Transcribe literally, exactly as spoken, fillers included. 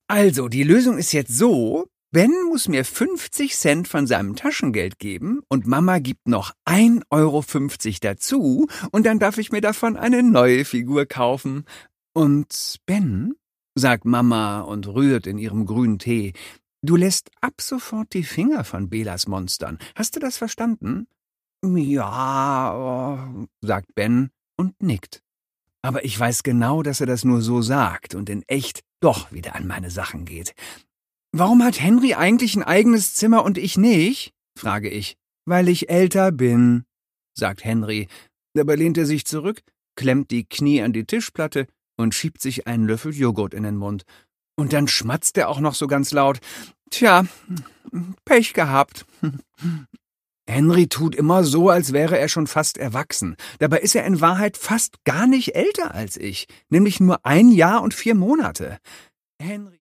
Also, die Lösung ist jetzt so: Ben muss mir fünfzig Cent von seinem Taschengeld geben und Mama gibt noch ein Euro fünfzig dazu und dann darf ich mir davon eine neue Figur kaufen. Und Ben, sagt Mama und rührt in ihrem grünen Tee, du lässt ab sofort die Finger von Belas Monstern. Hast du das verstanden? Ja, oh, sagt Ben und nickt. Aber ich weiß genau, dass er das nur so sagt und in echt doch wieder an meine Sachen geht. »Warum hat Henry eigentlich ein eigenes Zimmer und ich nicht?« frage ich. »Weil ich älter bin«, sagt Henry. Dabei lehnt er sich zurück, klemmt die Knie an die Tischplatte und schiebt sich einen Löffel Joghurt in den Mund. Und dann schmatzt er auch noch so ganz laut. »Tja, Pech gehabt.« Henry tut immer so, als wäre er schon fast erwachsen. Dabei ist er in Wahrheit fast gar nicht älter als ich, nämlich nur ein Jahr und vier Monate. Henry